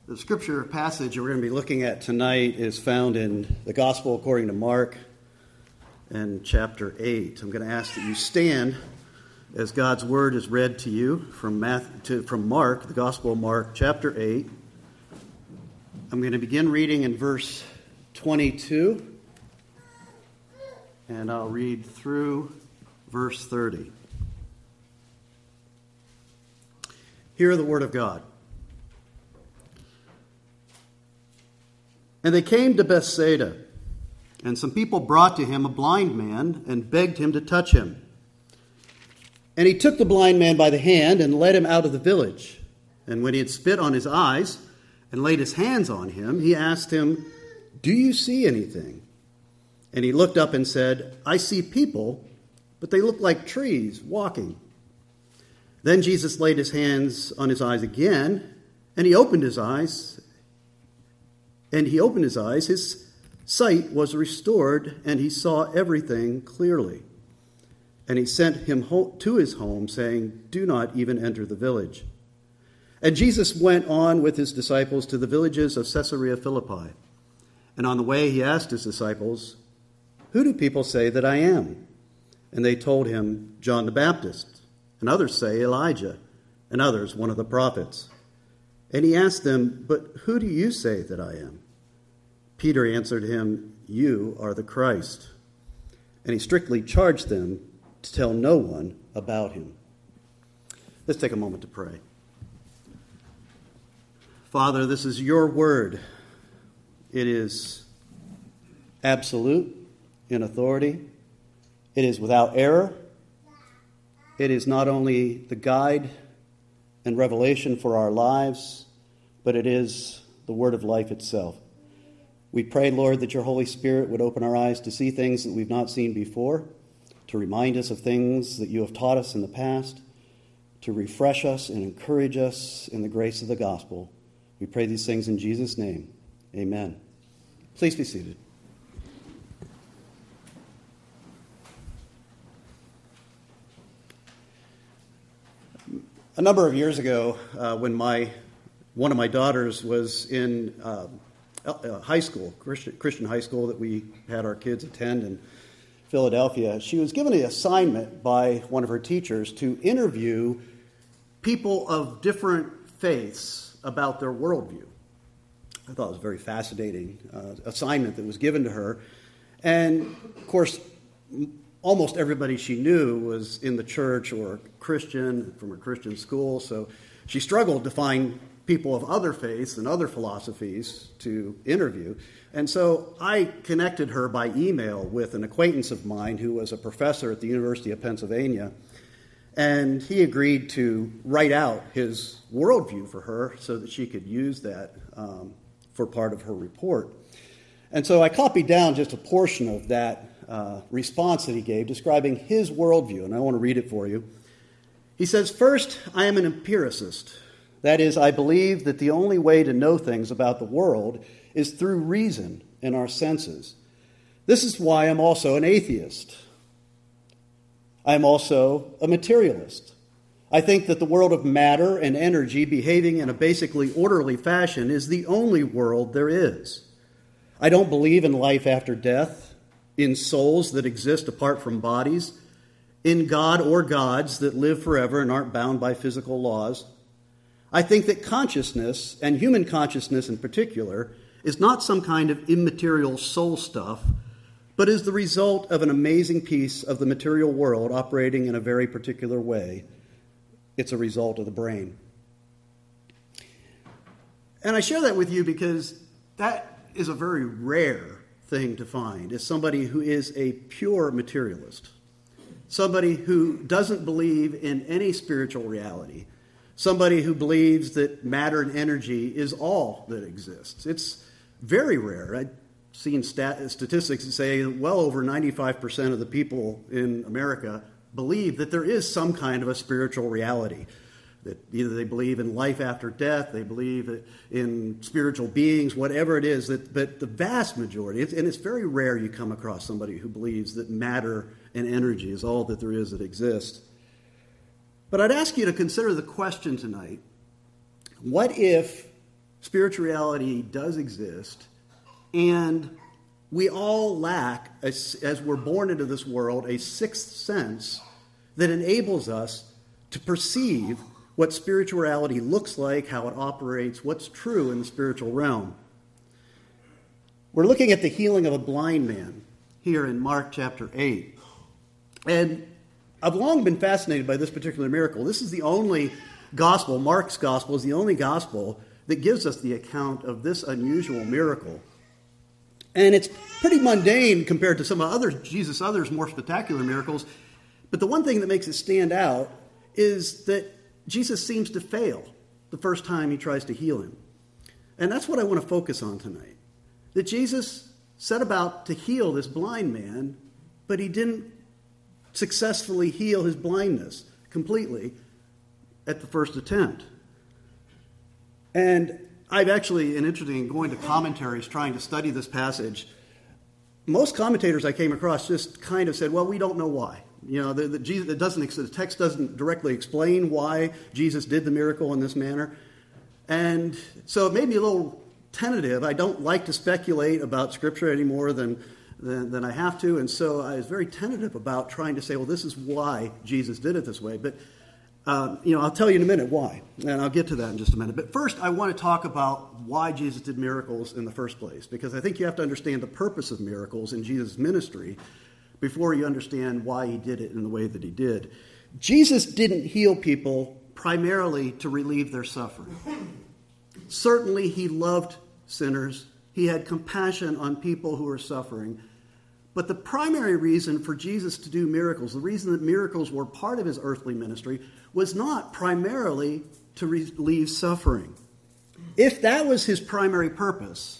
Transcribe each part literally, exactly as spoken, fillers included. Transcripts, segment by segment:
The scripture passage we're going to be looking at tonight is found in the Gospel according to Mark and chapter eight. I'm going to ask that you stand as God's word is read to you from Matthew, to, from Mark, the Gospel of Mark, chapter eight. I'm going to begin reading in verse twenty-two, and I'll read through verse thirty. Hear the word of God. And they came to Bethsaida, and some people brought to him a blind man and begged him to touch him. And he took the blind man by the hand and led him out of the village. And when he had spit on his eyes and laid his hands on him, he asked him, "Do you see anything?" And he looked up and said, "I see people, but they look like trees walking." Then Jesus laid his hands on his eyes again, and he opened his eyes. And he opened his eyes, his sight was restored, and he saw everything clearly. And he sent him to his home, saying, "Do not even enter the village." And Jesus went on with his disciples to the villages of Caesarea Philippi. And on the way he asked his disciples, "Who do people say that I am?" And they told him, "John the Baptist, and others say Elijah, and others one of the prophets." And he asked them, "But who do you say that I am?" Peter answered him, "You are the Christ." And he strictly charged them to tell no one about him. Let's take a moment to pray. Father, this is your word. It is absolute in authority. It is without error. It is not only the guide and revelation for our lives, but it is the word of life itself. We pray, Lord, that your Holy Spirit would open our eyes to see things that we've not seen before, to remind us of things that you have taught us in the past, to refresh us and encourage us in the grace of the gospel. We pray these things in Jesus' name. Amen. Please be seated. A number of years ago, uh, when my one of my daughters was in uh, uh, high school, Christian, Christian high school that we had our kids attend in Philadelphia, she was given an assignment by one of her teachers to interview people of different faiths about their worldview. I thought it was a very fascinating uh, assignment that was given to her. And, of course, almost everybody she knew was in the church or Christian, from a Christian school, so she struggled to find people of other faiths and other philosophies to interview. And so I connected her by email with an acquaintance of mine who was a professor at the University of Pennsylvania, and he agreed to write out his worldview for her so that she could use that um, for part of her report. And so I copied down just a portion of that Uh, response that he gave describing his worldview, and I want to read it for you. He says, "First, I am an empiricist. That is, I believe that the only way to know things about the world is through reason and our senses. This is why I'm also an atheist. I am also a materialist. I think that the world of matter and energy behaving in a basically orderly fashion is the only world there is. I don't believe in life after death, in souls that exist apart from bodies, in God or gods that live forever and aren't bound by physical laws. I think that consciousness, and human consciousness in particular, is not some kind of immaterial soul stuff, but is the result of an amazing piece of the material world operating in a very particular way. It's a result of the brain." And I share that with you because that is a very rare thing to find, is somebody who is a pure materialist, somebody who doesn't believe in any spiritual reality, somebody who believes that matter and energy is all that exists. It's very rare. I've seen stat- statistics that say well over ninety-five percent of the people in America believe that there is some kind of a spiritual reality. That either they believe in life after death, they believe in spiritual beings, whatever it is. That, but the vast majority, and it's very rare you come across somebody who believes that matter and energy is all that there is that exists. But I'd ask you to consider the question tonight, what if spiritual reality does exist, and we all lack, as, as we're born into this world, a sixth sense that enables us to perceive what spirituality looks like, how it operates, what's true in the spiritual realm. We're looking at the healing of a blind man here in Mark chapter eight. And I've long been fascinated by this particular miracle. This is the only gospel, Mark's gospel is the only gospel that gives us the account of this unusual miracle. And it's pretty mundane compared to some of other Jesus' others more spectacular miracles. But the one thing that makes it stand out is that Jesus seems to fail the first time he tries to heal him. And that's what I want to focus on tonight. That Jesus set about to heal this blind man, but he didn't successfully heal his blindness completely at the first attempt. And I've actually been interested in going to commentaries trying to study this passage. Most commentators I came across just kind of said, well, we don't know why. You know, the, the, Jesus, it doesn't, the text doesn't directly explain why Jesus did the miracle in this manner. And so it made me a little tentative. I don't like to speculate about Scripture any more than, than, than I have to. And so I was very tentative about trying to say, well, this is why Jesus did it this way. But, um, you know, I'll tell you in a minute why. And I'll get to that in just a minute. But first, I want to talk about why Jesus did miracles in the first place. Because I think you have to understand the purpose of miracles in Jesus' ministry before you understand why he did it in the way that he did. Jesus didn't heal people primarily to relieve their suffering. Certainly he loved sinners. He had compassion on people who were suffering. But the primary reason for Jesus to do miracles, the reason that miracles were part of his earthly ministry, was not primarily to relieve suffering. If that was his primary purpose,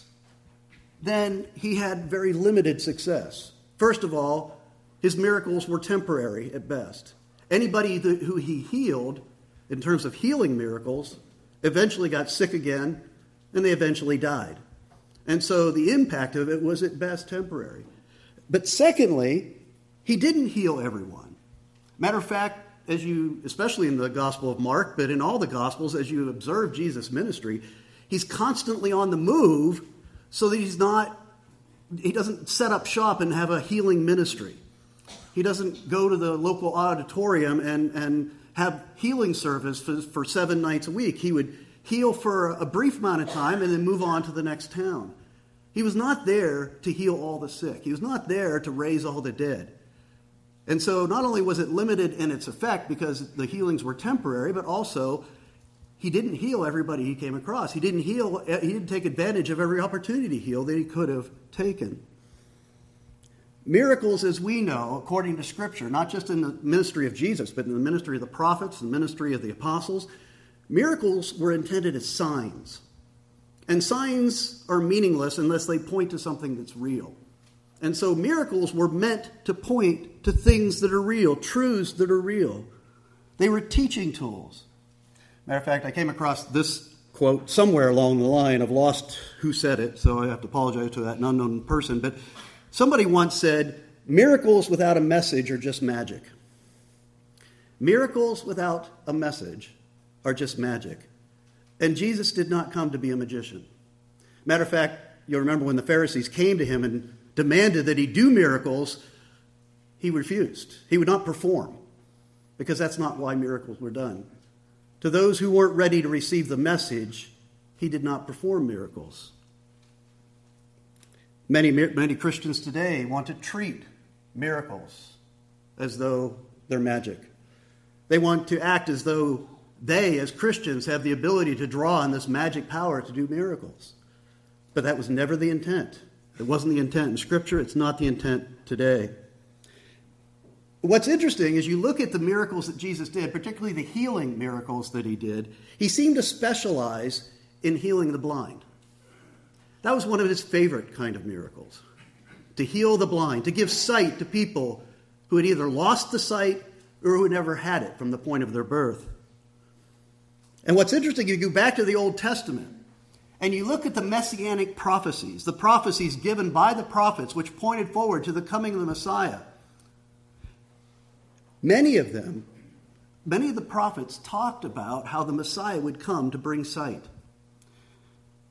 then he had very limited success. First of all, his miracles were temporary at best. Anybody that, who he healed, in terms of healing miracles, eventually got sick again, and they eventually died. And so the impact of it was at best temporary. But secondly, he didn't heal everyone. Matter of fact, as you, especially in the Gospel of Mark, but in all the Gospels, as you observe Jesus' ministry, he's constantly on the move so that he's not, he doesn't set up shop and have a healing ministry. He doesn't go to the local auditorium and, and have healing service for, for seven nights a week. He would heal for a brief amount of time and then move on to the next town. He was not there to heal all the sick. He was not there to raise all the dead. And so not only was it limited in its effect because the healings were temporary, but also he didn't heal everybody he came across. He didn't heal, he didn't take advantage of every opportunity to heal that he could have taken. Miracles, as we know, according to Scripture, not just in the ministry of Jesus, but in the ministry of the prophets, the ministry of the apostles, miracles were intended as signs. And signs are meaningless unless they point to something that's real. And so miracles were meant to point to things that are real, truths that are real. They were teaching tools. Matter of fact, I came across this quote somewhere along the line. I've lost who said it, so I have to apologize to that, an unknown person. But somebody once said, miracles without a message are just magic. Miracles without a message are just magic. And Jesus did not come to be a magician. Matter of fact, you'll remember when the Pharisees came to him and demanded that he do miracles, he refused. He would not perform, because that's not why miracles were done. To those who weren't ready to receive the message, he did not perform miracles. Many, many Christians today want to treat miracles as though they're magic. They want to act as though they, as Christians, have the ability to draw on this magic power to do miracles. But that was never the intent. It wasn't the intent in Scripture. It's not the intent today. What's interesting is you look at the miracles that Jesus did, particularly the healing miracles that he did, he seemed to specialize in healing the blind. That was one of his favorite kind of miracles, to heal the blind, to give sight to people who had either lost the sight or who never had it from the point of their birth. And what's interesting, you go back to the Old Testament, and you look at the messianic prophecies, the prophecies given by the prophets, which pointed forward to the coming of the Messiah. Many of them, many of the prophets talked about how the Messiah would come to bring sight.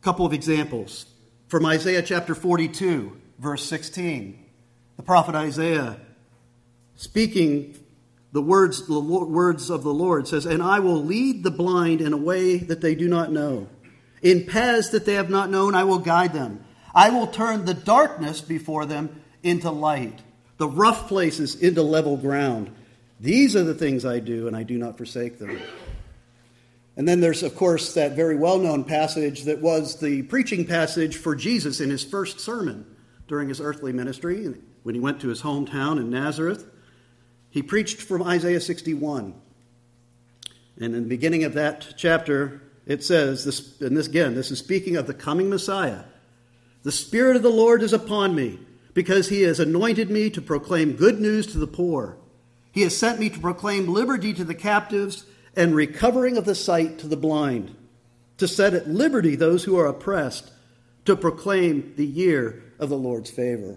couple of examples. From Isaiah chapter forty-two, verse sixteen. The prophet Isaiah, speaking the words, the words of the Lord, says, "And I will lead the blind in a way that they do not know. In paths that they have not known, I will guide them. I will turn the darkness before them into light, the rough places into level ground. These are the things I do, and I do not forsake them." And then there's, of course, that very well-known passage that was the preaching passage for Jesus in his first sermon during his earthly ministry, when he went to his hometown in Nazareth. He preached from Isaiah sixty-one. And in the beginning of that chapter, it says, this, and this again, this is speaking of the coming Messiah. "The Spirit of the Lord is upon me, because he has anointed me to proclaim good news to the poor. He has sent me to proclaim liberty to the captives and recovering of the sight to the blind, to set at liberty those who are oppressed, to proclaim the year of the Lord's favor."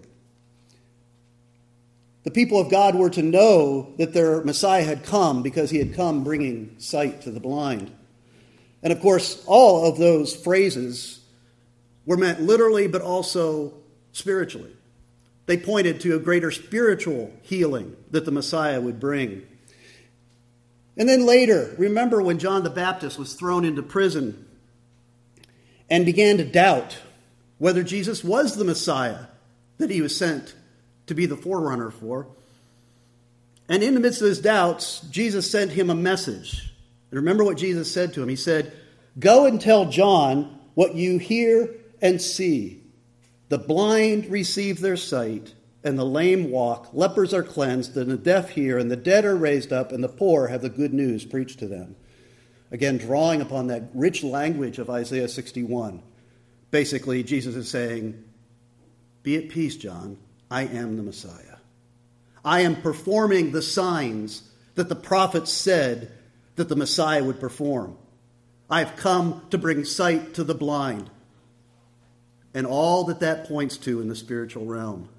The people of God were to know that their Messiah had come because he had come bringing sight to the blind. And of course, all of those phrases were meant literally, but also spiritually. They pointed to a greater spiritual healing that the Messiah would bring. And then later, remember when John the Baptist was thrown into prison and began to doubt whether Jesus was the Messiah that he was sent to be the forerunner for. And in the midst of his doubts, Jesus sent him a message. And remember what Jesus said to him. He said, "Go and tell John what you hear and see. The blind receive their sight, and the lame walk, lepers are cleansed, and the deaf hear, and the dead are raised up, and the poor have the good news preached to them." Again, drawing upon that rich language of Isaiah sixty-one. Basically, Jesus is saying, "Be at peace, John. I am the Messiah. I am performing the signs that the prophets said that the Messiah would perform. I have come to bring sight to the blind." And all that that points to in the spiritual realm.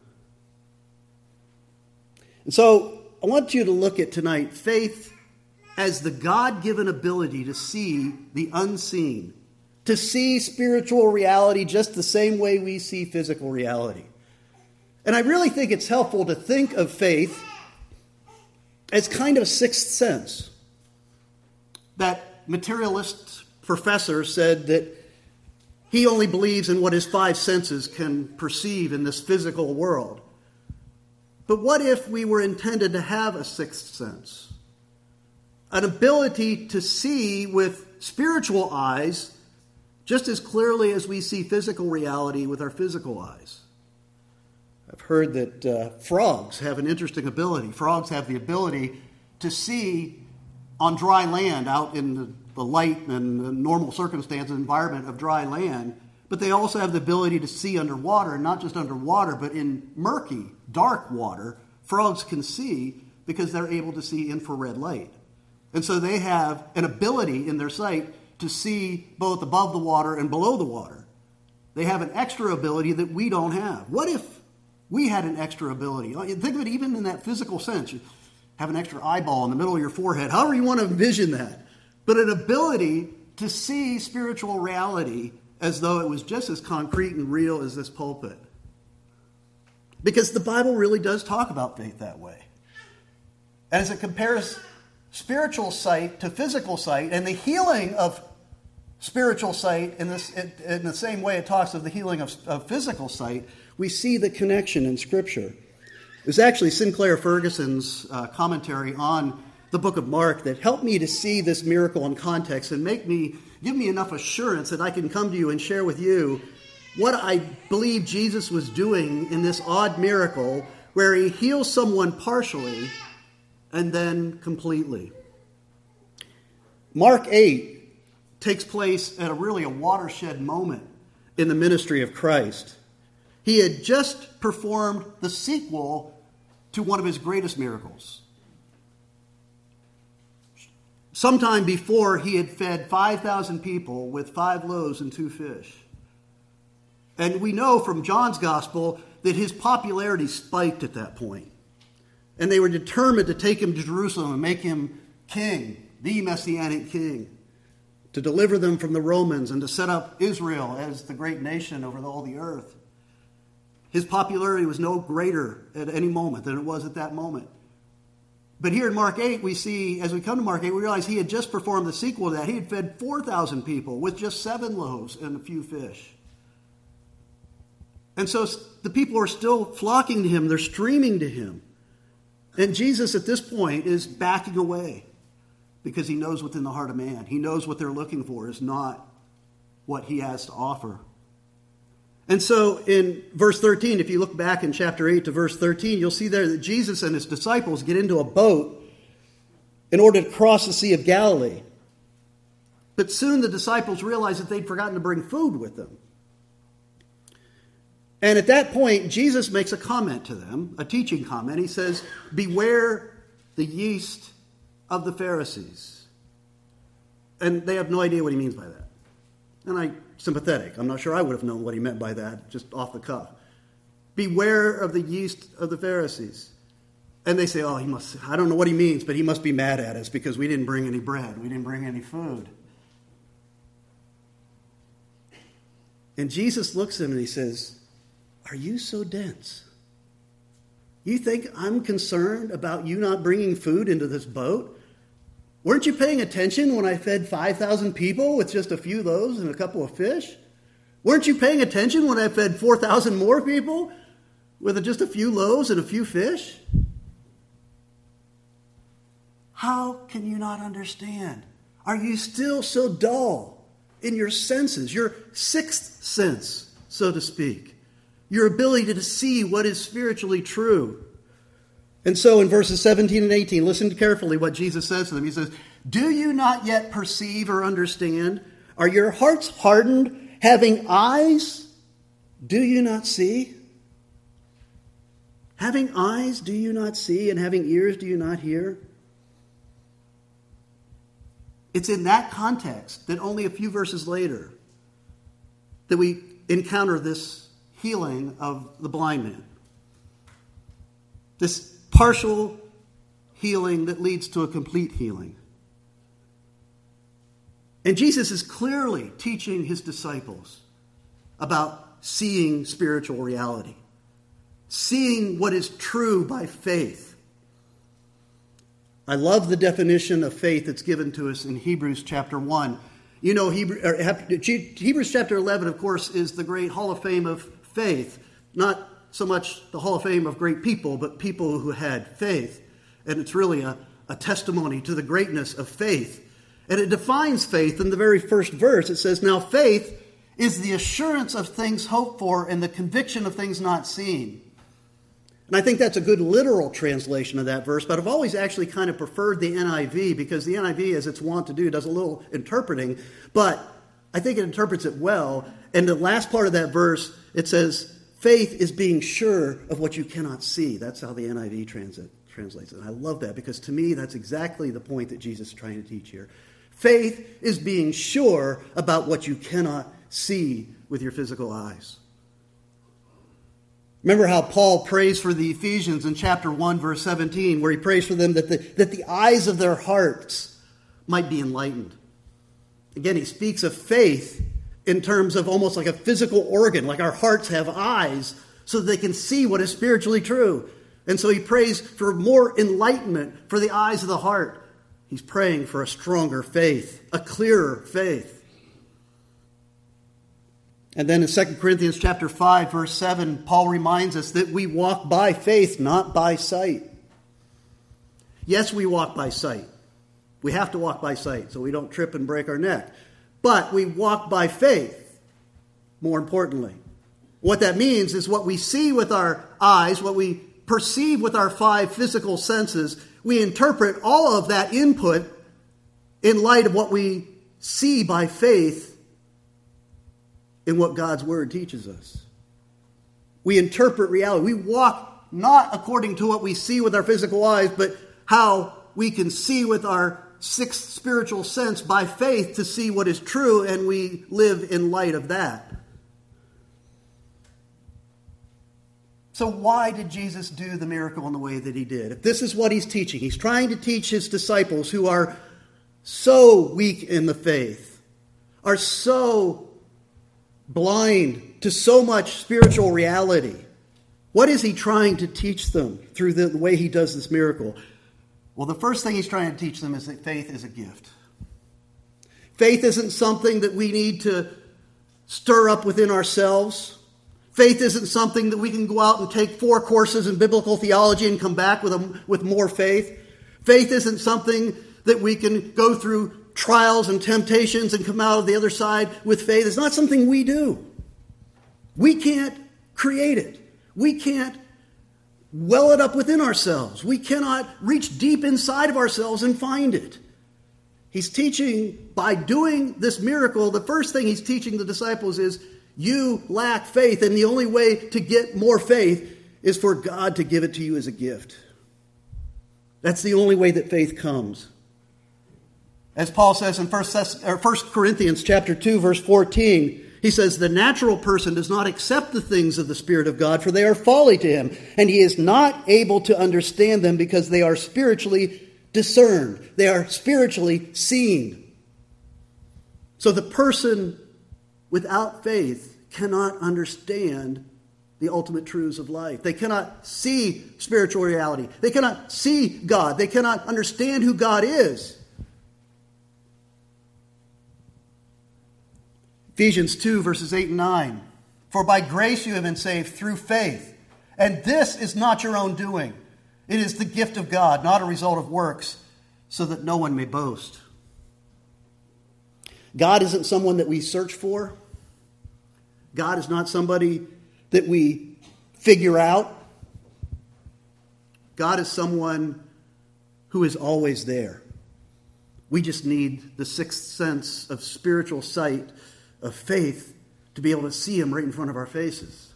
And so I want you to look at tonight faith as the God-given ability to see the unseen, to see spiritual reality just the same way we see physical reality. And I really think it's helpful to think of faith as kind of a sixth sense. That materialist professor said that he only believes in what his five senses can perceive in this physical world. But what if we were intended to have a sixth sense? An ability to see with spiritual eyes just as clearly as we see physical reality with our physical eyes. I've heard that uh, frogs have an interesting ability. Frogs have the ability to see on dry land out in the, the light and the normal circumstances environment of dry land, but they also have the ability to see underwater, and not just underwater, but in murky, dark water. Frogs can see because they're able to see infrared light. And so they have an ability in their sight to see both above the water and below the water. They have an extra ability that we don't have. What if we had an extra ability? Think of it even in that physical sense. You have an extra eyeball in the middle of your forehead, however you want to envision that. But an ability to see spiritual reality as though it was just as concrete and real as this pulpit. Because the Bible really does talk about faith that way. As it compares spiritual sight to physical sight, and the healing of spiritual sight in this in the same way it talks of the healing of, of physical sight, we see the connection in Scripture. It was actually Sinclair Ferguson's uh, commentary on the book of Mark that helped me to see this miracle in context and make me give me enough assurance that I can come to you and share with you what I believe Jesus was doing in this odd miracle where he heals someone partially and then completely. Mark eight takes place at a really a watershed moment in the ministry of Christ. He had just performed the sequel to one of his greatest miracles. Sometime before, he had fed five thousand people with five loaves and two fish. And we know from John's gospel that his popularity spiked at that point. And they were determined to take him to Jerusalem and make him king, the Messianic king. to deliver them from the Romans and to set up Israel as the great nation over all the earth. His popularity was no greater at any moment than it was at that moment. But here in Mark eight, we see, as we come to Mark eight, we realize he had just performed the sequel to that. He had fed four thousand people with just seven loaves and a few fish. And so the people are still flocking to him. They're streaming to him. And Jesus at this point is backing away because he knows what's in the heart of man. He knows what they're looking for is not what he has to offer. And so in verse thirteen, if you look back in chapter eight to verse thirteen, you'll see there that Jesus and his disciples get into a boat in order to cross the Sea of Galilee. But soon the disciples realized that they'd forgotten to bring food with them. And at that point, Jesus makes a comment to them, a teaching comment. He says, beware the yeast of the Pharisees. And they have no idea what he means by that. And I'm sympathetic. I'm not sure I would have known what he meant by that, just off the cuff. Beware of the yeast of the Pharisees. And they say, oh, he must, I don't know what he means, but he must be mad at us because we didn't bring any bread. We didn't bring any food. And Jesus looks at him and he says, are you so dense? You think I'm concerned about you not bringing food into this boat? Weren't you paying attention when I fed five thousand people with just a few loaves and a couple of fish? Weren't you paying attention when I fed four thousand more people with just a few loaves and a few fish? How can you not understand? Are you still so dull in your senses, your sixth sense, so to speak? Your ability to see what is spiritually true. And so in verses seventeen and eighteen, listen carefully what Jesus says to them. He says, do you not yet perceive or understand? Are your hearts hardened? Having eyes, do you not see? Having eyes, do you not see? And having ears, do you not hear? It's in that context that only a few verses later that we encounter this healing of the blind man. This partial healing that leads to a complete healing. And Jesus is clearly teaching his disciples about seeing spiritual reality. Seeing what is true by faith. I love the definition of faith that's given to us in Hebrews chapter one. You know, Hebrew, or Hebrews chapter eleven, of course, is the great Hall of Fame of faith. Not so much the Hall of Fame of great people, but people who had faith. And it's really a, a testimony to the greatness of faith. And it defines faith in the very first verse. It says, now faith is the assurance of things hoped for and the conviction of things not seen. And I think that's a good literal translation of that verse, but I've always actually kind of preferred the N I V because the N I V, as it's wont to do, does a little interpreting, but I think it interprets it well. And the last part of that verse, it says, faith is being sure of what you cannot see. That's how the N I V transit, translates it. And I love that because to me, that's exactly the point that Jesus is trying to teach here. Faith is being sure about what you cannot see with your physical eyes. Remember how Paul prays for the Ephesians in chapter one, verse seventeen, where he prays for them that the, that the eyes of their hearts might be enlightened. Again, he speaks of faith in terms of almost like a physical organ, like our hearts have eyes so that they can see what is spiritually true. And so he prays for more enlightenment for the eyes of the heart. He's praying for a stronger faith, a clearer faith. And then in Second Corinthians chapter five, verse seven, Paul reminds us that we walk by faith, not by sight. Yes, we walk by sight. We have to walk by sight so we don't trip and break our neck. But we walk by faith, more importantly. What that means is what we see with our eyes, what we perceive with our five physical senses, we interpret all of that input in light of what we see by faith in what God's Word teaches us. We interpret reality. We walk not according to what we see with our physical eyes, but how we can see with our sixth spiritual sense by faith to see what is true, and we live in light of that. So why did Jesus do the miracle in the way that he did? If this is what he's teaching, he's trying to teach his disciples who are so weak in the faith, are so blind to so much spiritual reality. What is he trying to teach them through the way he does this miracle? Well, the first thing he's trying to teach them is that faith is a gift. Faith isn't something that we need to stir up within ourselves. Faith isn't something that we can go out and take four courses in biblical theology and come back with, a, with more faith. Faith isn't something that we can go through trials and temptations and come out of the other side with faith. It's not something we do. We can't create it. We can't well it up within ourselves. We cannot reach deep inside of ourselves and find it. He's teaching, by doing this miracle, the first thing he's teaching the disciples is, you lack faith, and the only way to get more faith is for God to give it to you as a gift. That's the only way that faith comes. As Paul says in First Corinthians chapter two, verse fourteen, he says, the natural person does not accept the things of the Spirit of God, for they are folly to him, and he is not able to understand them because they are spiritually discerned. They are spiritually seen. So the person without faith cannot understand the ultimate truths of life. They cannot see spiritual reality. They cannot see God. They cannot understand who God is. Ephesians two, verses eight and nine. For by grace you have been saved through faith. And this is not your own doing. It is the gift of God, not a result of works, so that no one may boast. God isn't someone that we search for. God is not somebody that we figure out. God is someone who is always there. We just need the sixth sense of spiritual sight, of faith, to be able to see him right in front of our faces.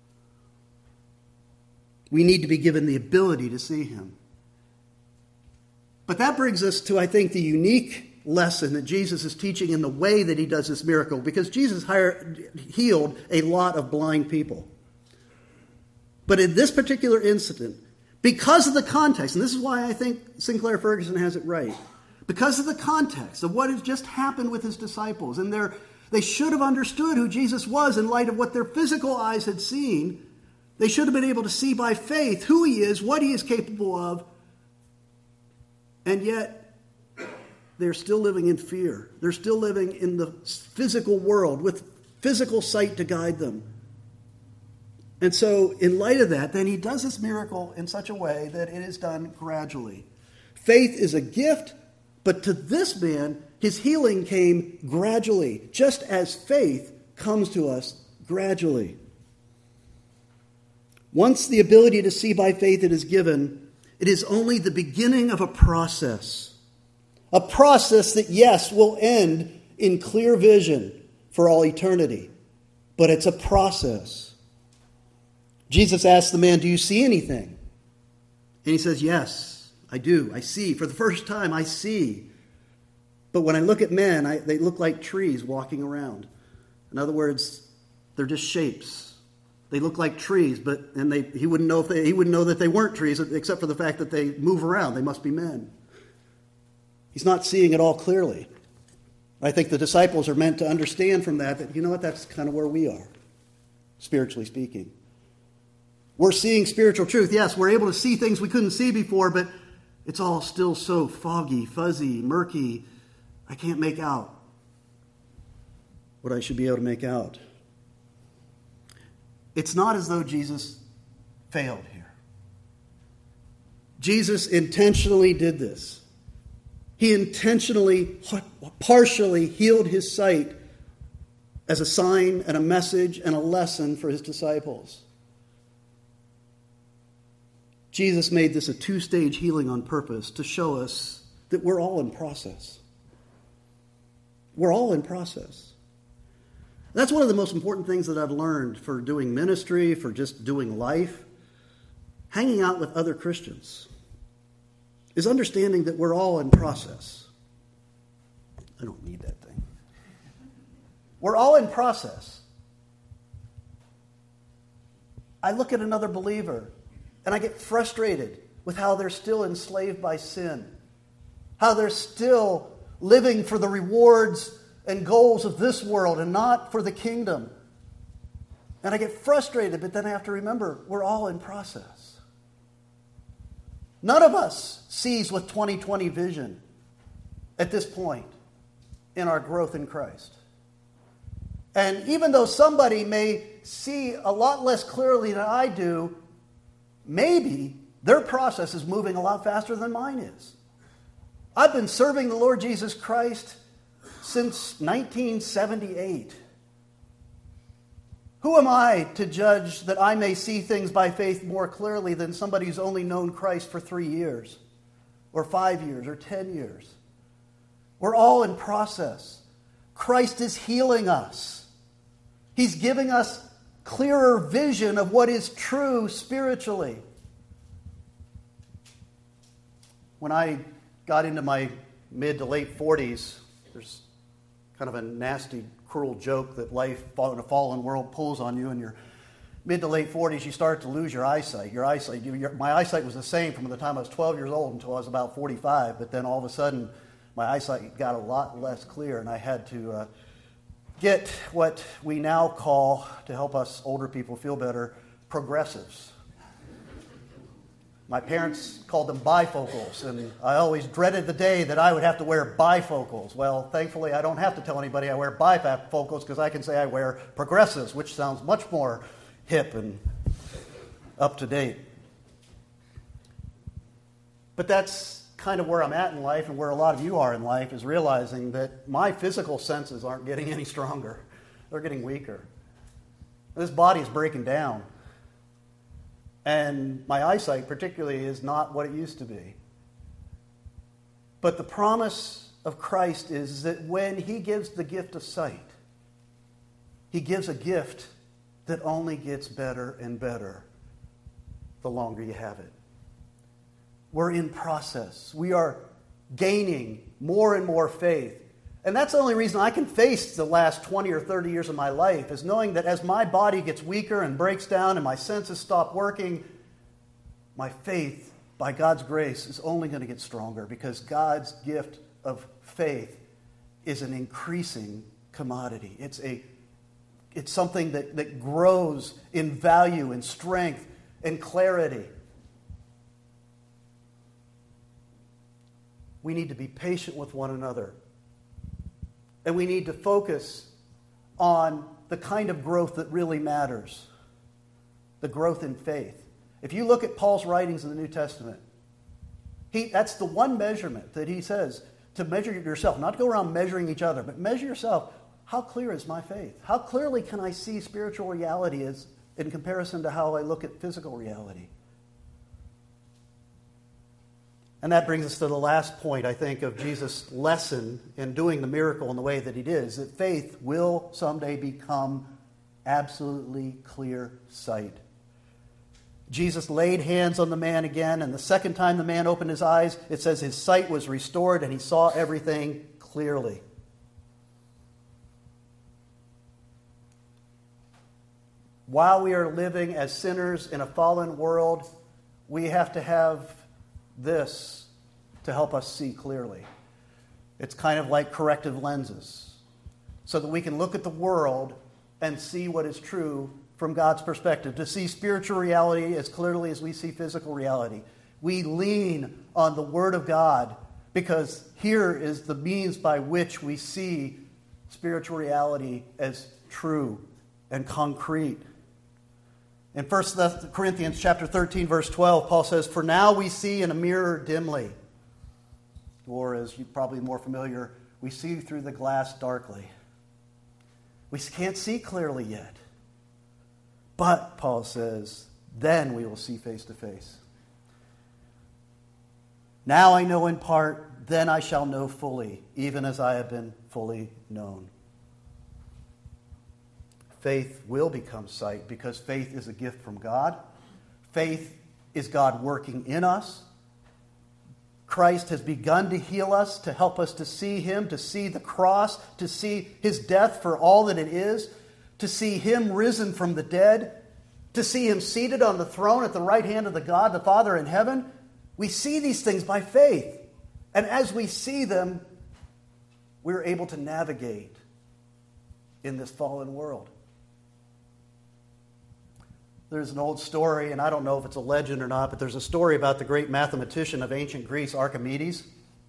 We need to be given the ability to see him. But that brings us to, I think, the unique lesson that Jesus is teaching in the way that he does this miracle, because Jesus hired, healed a lot of blind people. But in this particular incident, because of the context, and this is why I think Sinclair Ferguson has it right, because of the context of what has just happened with his disciples, and their They should have understood who Jesus was in light of what their physical eyes had seen. They should have been able to see by faith who he is, what he is capable of. And yet, they're still living in fear. They're still living in the physical world with physical sight to guide them. And so, in light of that, then he does this miracle in such a way that it is done gradually. Faith is a gift, but to this man, his healing came gradually, just as faith comes to us gradually. Once the ability to see by faith it is given, it is only the beginning of a process. A process that, yes, will end in clear vision for all eternity. But it's a process. Jesus asked the man, do you see anything? And he says, yes, I do. I see. For the first time, I see. But when I look at men, I, they look like trees walking around. In other words, they're just shapes. They look like trees, but and they he wouldn't know if they he wouldn't know that they weren't trees, except for the fact that they move around. They must be men. He's not seeing it all clearly. I think the disciples are meant to understand from that that, you know what, that's kind of where we are, spiritually speaking. We're seeing spiritual truth. Yes, we're able to see things we couldn't see before, but it's all still so foggy, fuzzy, murky. I can't make out what I should be able to make out. It's not as though Jesus failed here. Jesus intentionally did this. He intentionally, partially healed his sight as a sign and a message and a lesson for his disciples. Jesus made this a two-stage healing on purpose to show us that we're all in process. We're all in process. That's one of the most important things that I've learned for doing ministry, for just doing life. Hanging out with other Christians is understanding that we're all in process. I don't need that thing. We're all in process. I look at another believer and I get frustrated with how they're still enslaved by sin, how they're still living for the rewards and goals of this world and not for the kingdom. And I get frustrated, but then I have to remember we're all in process. None of us sees with twenty twenty vision at this point in our growth in Christ. And even though somebody may see a lot less clearly than I do, maybe their process is moving a lot faster than mine is. I've been serving the Lord Jesus Christ since nineteen seventy-eight. Who am I to judge that I may see things by faith more clearly than somebody who's only known Christ for three years, or five years, or ten years? We're all in process. Christ is healing us. He's giving us clearer vision of what is true spiritually. When I got into my mid to late forties, there's kind of a nasty, cruel joke that life in a fallen world pulls on you. In your mid to late forties, you start to lose your eyesight. Your eyesight, your, my eyesight was the same from the time I was twelve years old until I was about forty-five. But then all of a sudden, my eyesight got a lot less clear, and I had to uh, get what we now call, to help us older people feel better, progressives. My parents called them bifocals, and I always dreaded the day that I would have to wear bifocals. Well, thankfully, I don't have to tell anybody I wear bifocals because I can say I wear progressives, which sounds much more hip and up to date. But that's kind of where I'm at in life, and where a lot of you are in life, is realizing that my physical senses aren't getting any stronger. They're getting weaker. This body is breaking down. And my eyesight, particularly, is not what it used to be. But the promise of Christ is that when He gives the gift of sight, He gives a gift that only gets better and better the longer you have it. We're in process. We are gaining more and more faith. And that's the only reason I can face the last twenty or thirty years of my life, is knowing that as my body gets weaker and breaks down and my senses stop working, my faith, by God's grace, is only going to get stronger, because God's gift of faith is an increasing commodity. It's a it's something that, that grows in value and strength and clarity. We need to be patient with one another. And we need to focus on the kind of growth that really matters. The growth in faith. If you look at Paul's writings in the New Testament, he, that's the one measurement that he says, to measure yourself. Not to go around measuring each other, but measure yourself. How clear is my faith? How clearly can I see spiritual reality as in comparison to how I look at physical reality? And that brings us to the last point, I think, of Jesus' lesson in doing the miracle in the way that He did, is that faith will someday become absolutely clear sight. Jesus laid hands on the man again, and the second time the man opened his eyes, it says his sight was restored and he saw everything clearly. While we are living as sinners in a fallen world, we have to have this to help us see clearly. It's kind of like corrective lenses, so that we can look at the world and see what is true from God's perspective, to see spiritual reality as clearly as we see physical reality. We lean on the Word of God, because here is the means by which we see spiritual reality as true and concrete. In First Corinthians chapter thirteen, verse twelve, Paul says, "For now we see in a mirror dimly," or as you're probably more familiar, we see through the glass darkly. We can't see clearly yet. But, Paul says, then we will see face to face. Now I know in part, then I shall know fully, even as I have been fully known. Faith will become sight, because faith is a gift from God. Faith is God working in us. Christ has begun to heal us, to help us to see Him, to see the cross, to see His death for all that it is, to see Him risen from the dead, to see Him seated on the throne at the right hand of the God, the Father in heaven. We see these things by faith. And as we see them, we're able to navigate in this fallen world. There's an old story, and I don't know if it's a legend or not, but there's a story about the great mathematician of ancient Greece, Archimedes. It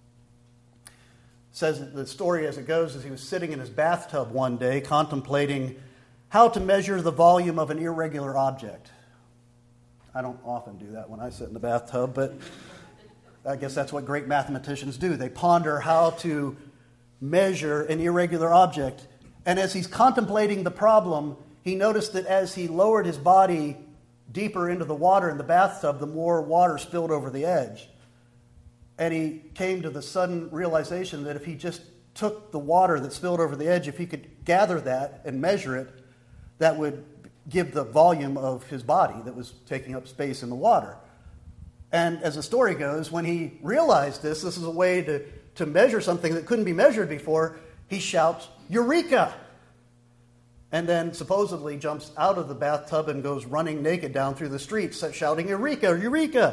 says that the story as it goes is he was sitting in his bathtub one day contemplating how to measure the volume of an irregular object. I don't often do that when I sit in the bathtub, but I guess that's what great mathematicians do. They ponder how to measure an irregular object. And as he's contemplating the problem, he noticed that as he lowered his body deeper into the water in the bathtub, the more water spilled over the edge. And he came to the sudden realization that if he just took the water that spilled over the edge, if he could gather that and measure it, that would give the volume of his body that was taking up space in the water. And as the story goes, when he realized this, this is a way to, to measure something that couldn't be measured before, he shouts, "Eureka!" And then supposedly jumps out of the bathtub and goes running naked down through the streets, shouting, "Eureka! Eureka!"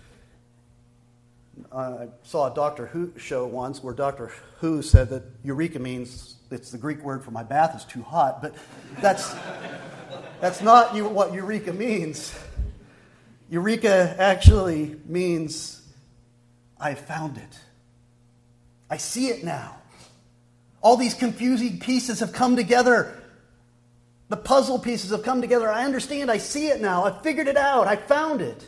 I saw a Doctor Who show once where Doctor Who said that eureka means, it's the Greek word for my bath is too hot, but that's, that's not what eureka means. Eureka actually means, I found it. I see it now. All these confusing pieces have come together. The puzzle pieces have come together. I understand. I see it now. I figured it out. I found it.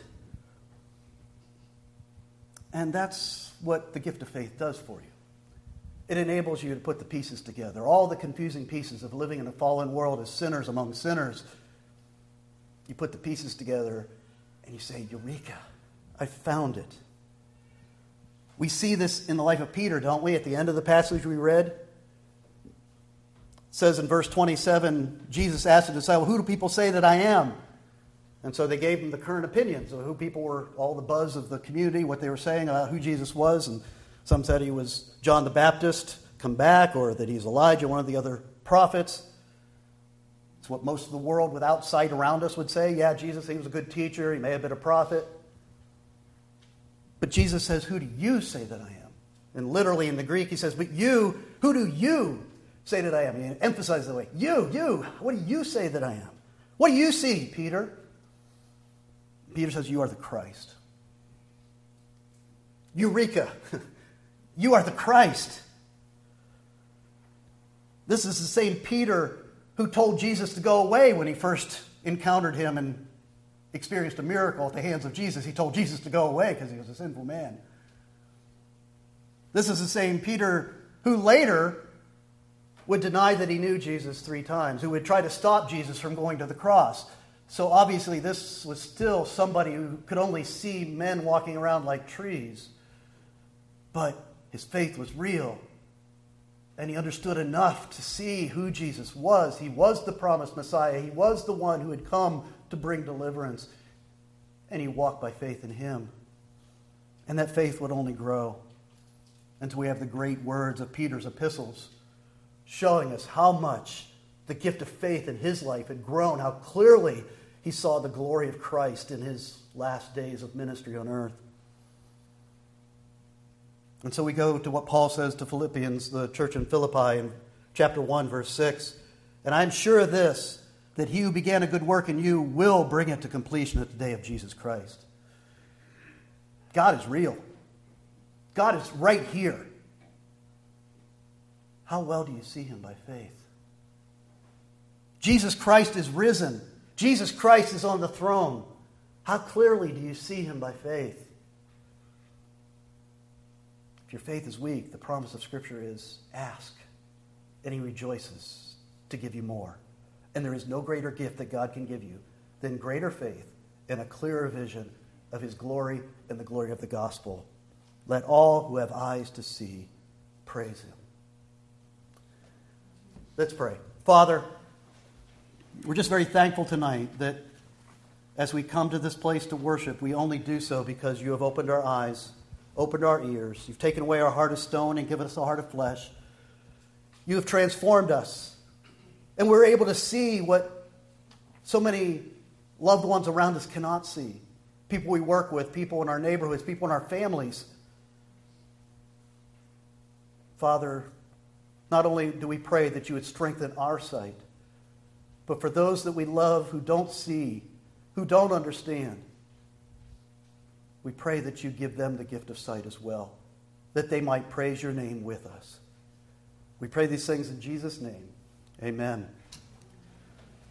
And that's what the gift of faith does for you. It enables you to put the pieces together. All the confusing pieces of living in a fallen world as sinners among sinners. You put the pieces together and you say, "Eureka, I found it." We see this in the life of Peter, don't we? At the end of the passage we read. It says in verse twenty-seven, Jesus asked the disciple, "Who do people say that I am?" And so they gave him the current opinions of who people were, all the buzz of the community, what they were saying about who Jesus was. And some said he was John the Baptist come back, or that he's Elijah, one of the other prophets. It's what most of the world without sight around us would say. Yeah, Jesus, he was a good teacher. He may have been a prophet. But Jesus says, "Who do you say that I am?" And literally in the Greek, he says, "But you, who do you say that I am?" He emphasizes the way. You, you, what do you say that I am? What do you see, Peter? Peter says, "You are the Christ." Eureka! You are the Christ. This is the same Peter who told Jesus to go away when he first encountered him and experienced a miracle at the hands of Jesus. He told Jesus to go away because he was a sinful man. This is the same Peter who later would deny that he knew Jesus three times, who would try to stop Jesus from going to the cross. So obviously this was still somebody who could only see men walking around like trees. But his faith was real. And he understood enough to see who Jesus was. He was the promised Messiah. He was the one who had come to bring deliverance. And he walked by faith in him. And that faith would only grow until we have the great words of Peter's epistles showing us how much the gift of faith in his life had grown, how clearly he saw the glory of Christ in his last days of ministry on earth. And so we go to what Paul says to Philippians, the church in Philippi, in chapter one, verse six. "And I'm sure of this, that he who began a good work in you will bring it to completion at the day of Jesus Christ." God is real. God is right here. How well do you see him by faith? Jesus Christ is risen. Jesus Christ is on the throne. How clearly do you see him by faith? If your faith is weak, the promise of Scripture is ask, and he rejoices to give you more. And there is no greater gift that God can give you than greater faith and a clearer vision of his glory and the glory of the gospel. Let all who have eyes to see praise him. Let's pray. Father, we're just very thankful tonight that as we come to this place to worship, we only do so because you have opened our eyes, opened our ears. You've taken away our heart of stone and given us a heart of flesh. You have transformed us. And we're able to see what so many loved ones around us cannot see. People we work with, people in our neighborhoods, people in our families. Father, Not only do we pray that you would strengthen our sight, but for those that we love who don't see, who don't understand, we pray that you give them the gift of sight as well, that they might praise your name with us. We pray these things in Jesus' name. Amen.